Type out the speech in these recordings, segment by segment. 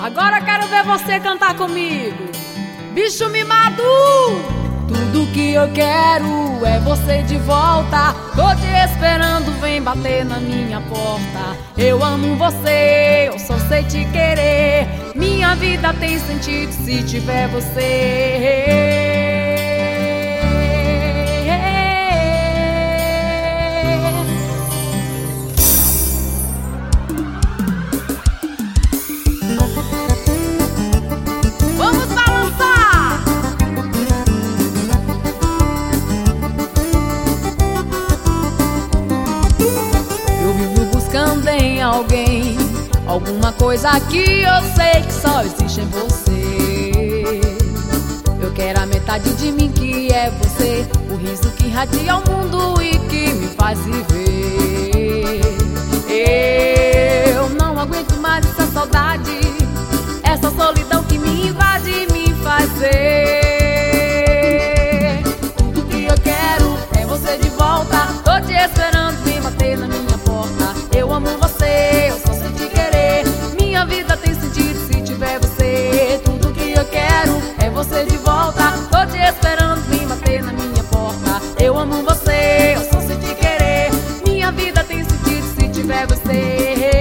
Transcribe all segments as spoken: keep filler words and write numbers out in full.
Agora quero ver você cantar comigo. Bicho mimado! Tudo que eu quero é você de volta. Tô te esperando, vem bater na minha porta. Eu amo você, eu só sei te querer. Minha vida tem sentido se tiver você. Em alguém, alguma coisa que eu sei que só existe em você. Eu quero a metade de mim que é você, o riso que irradia o mundo e que me faz viver. Eu não aguento mais essa saudade, essa solidão que me invade e me faz ser. Tudo que eu quero é você de volta. Tô te esperando, vem bater na minha porta. Eu amo você, eu só sei te querer. Minha vida tem sentido se tiver você. Tudo que eu quero é você de volta. Tô te esperando, vem bater na minha porta. Eu amo você, eu só sei te querer. Minha vida tem sentido se tiver você.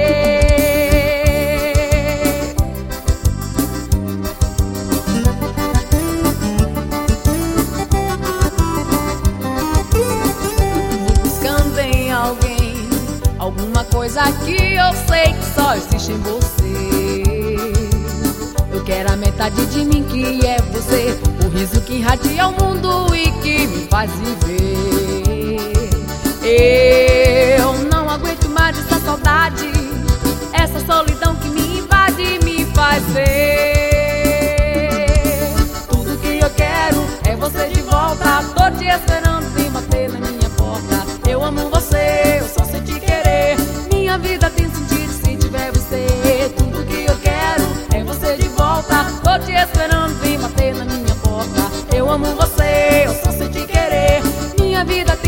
Buscando em alguém alguma coisa que eu sei que só existe em você. Eu quero a metade de mim que é você, o riso que irradia o mundo e que me faz viver. Eu não aguento mais essa saudade, essa solidão que me invade e me faz ver. Tudo que eu quero é você de volta. Tô te esperando, vem bater na minha porta. Eu amo você, eu só sei te querer. Minha vida tem sentido se tiver você. Tudo que eu quero é você de volta. Tô te esperando, vem bater na minha porta. Eu amo você, eu só sei te querer. Minha vida tem